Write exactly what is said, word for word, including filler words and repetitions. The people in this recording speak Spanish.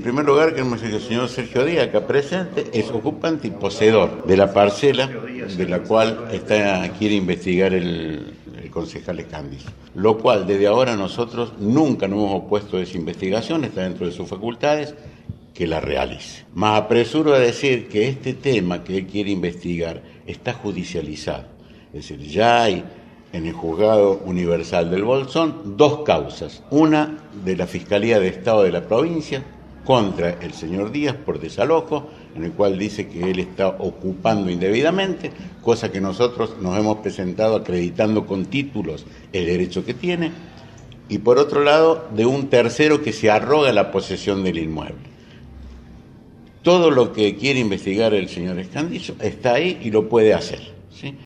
En primer lugar, queremos decir que el señor Sergio Díaz, acá presente, es ocupante y poseedor de la parcela de la cual está, quiere investigar el, el concejal Escandillo. Lo cual, desde ahora, nosotros nunca nos hemos opuesto a esa investigación, está dentro de sus facultades, que la realice. Más apresuro a decir que este tema que él quiere investigar está judicializado. Es decir, ya hay en el Juzgado Universal del Bolsón dos causas. Una de la Fiscalía de Estado de la provincia contra el señor Díaz por desalojo, en el cual dice que él está ocupando indebidamente, cosa que nosotros nos hemos presentado acreditando con títulos el derecho que tiene, y por otro lado, de un tercero que se arroga la posesión del inmueble. Todo lo que quiere investigar el señor Escandillo está ahí y lo puede hacer, ¿sí?